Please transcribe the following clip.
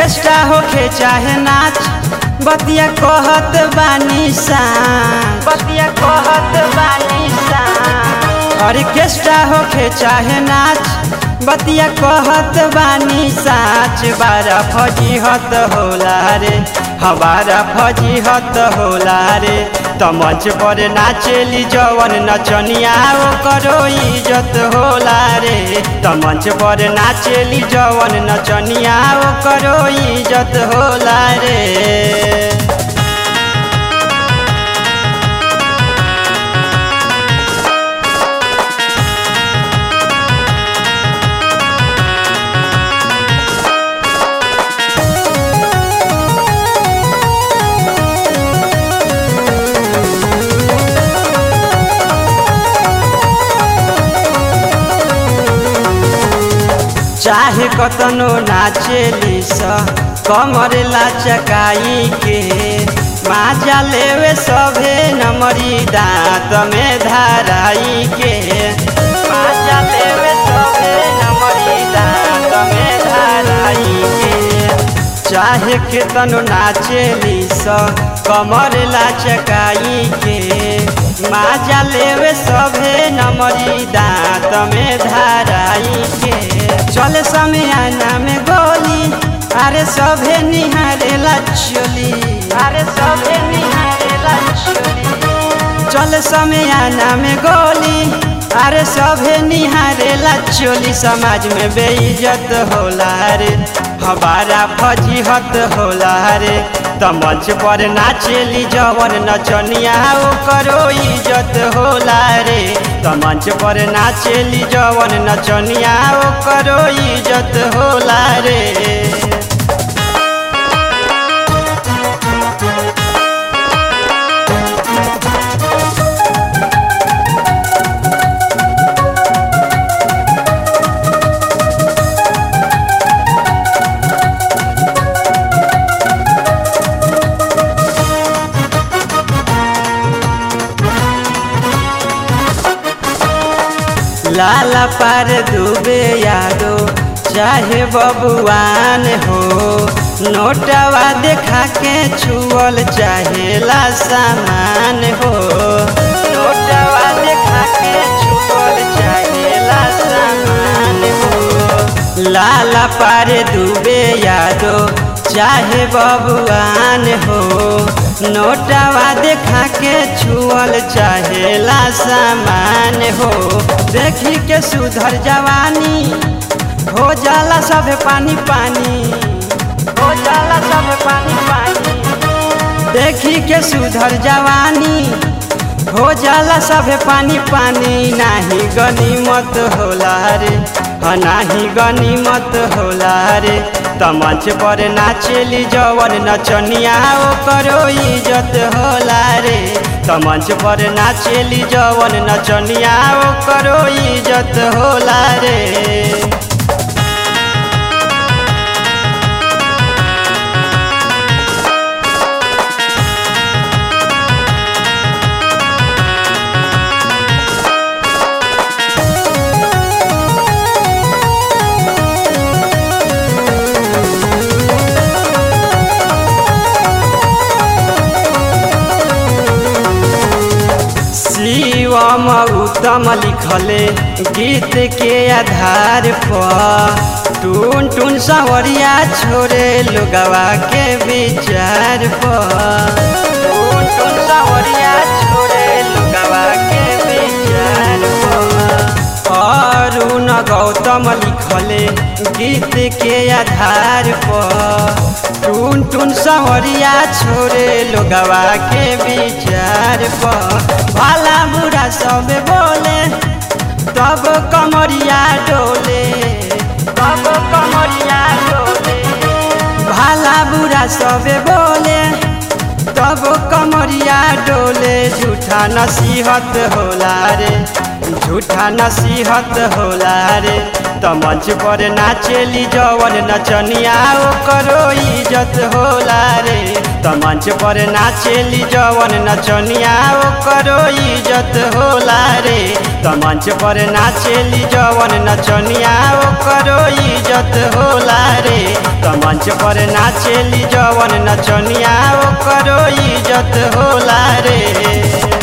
Orchestra होखे चाहे नाच बतिया कहत बानी सांच बतिया कहत बानी सांच ऑर्केस्ट्रा होखे चाहे नाच बतिया कहत बानी साच बारा फजीहत होला रे हमारा फजीहत होला रे त मंच पर नाचेली जवन नचनिया ओकरो इज्जत होला रे त मंच पर नाचेली जवन नचनिया ओकरो इज्जत होला रे। चाहे कतनो नाचेली स कमर लाचकाई के माजा लेवे सभे नमरी दाँत में धाराई के माजा लेवे सभे नमरी दाँत में धाराई के। चाहे केतनो नाचेली स कमर लाचकाई के माजा लेवे सभे नमरी दाँत में धाराई के। चले समियाना में गोली अरे सभे निहारेला चोली अरे सभे निहारेला चोली। चले समियाना में गोली अरे सभे निहारेला चोली समाज में बेइज्जत होला रे हमारा फजीहत होला रे त मंच पर नाचेली जवन नचनिया ओकरो इज्जत होला रे त मंच पर नाचेली जवन नचनिया ओकरो इज्जत होला रे। लाला पार डूबे यादो चाहे बबुआन हो नोटवा देखा के छुअल चाहेला सामान हो नोटवा देखा के छुअल चाहेला सामान हो। लाला पार डूबे यादो चाहे बबुआन हो नोटवा देखा के छुअल चाहेला सामान हो। देखी के सुधर जवानी हो जाला सब पानी पानी हो जाला सब पानी पानी। देखी के सुधर जवानी हो जाला सब पानी पानी नाही गनीमत होला रे नाही गनीमत होला रे त मंच पर नाचेली जवन नचनिया ओकरो इज्जत होला रे त मंच पर नाचेली जवन नचनिया ओकरो इज्जत होला रे। शिवम उत्तम लिखले गीत के आधार पर टून टून सवरिया छोड़े लोगवा के विचार पर टून टून सवरिया छोड़े लोगवा के विचार पर। अरुण गौतम लिखले गीत के आधार पर टून टून सवरिया छोड़े लोगवा के विचार पर। भला बुरा सब बोले तब कमरिया डोले तब कमरिया डोले। भला बुरा सब बोले तब कमरिया डोले झूठा नसीहत होला रे झूठा नसीहत होला रे त मंच पर नाचेली जवन नचनिया ओकरो इज्जत होला रे त मंच पर नाचेली जवन नचनिया ओकरो इज्जत होला रे त मंच पर नाचेली जवन नचनिया ओकरो इज्जत होला रे। त मंच पर नाचेली जवन नचनिया ओकरो इज्जत होला रे।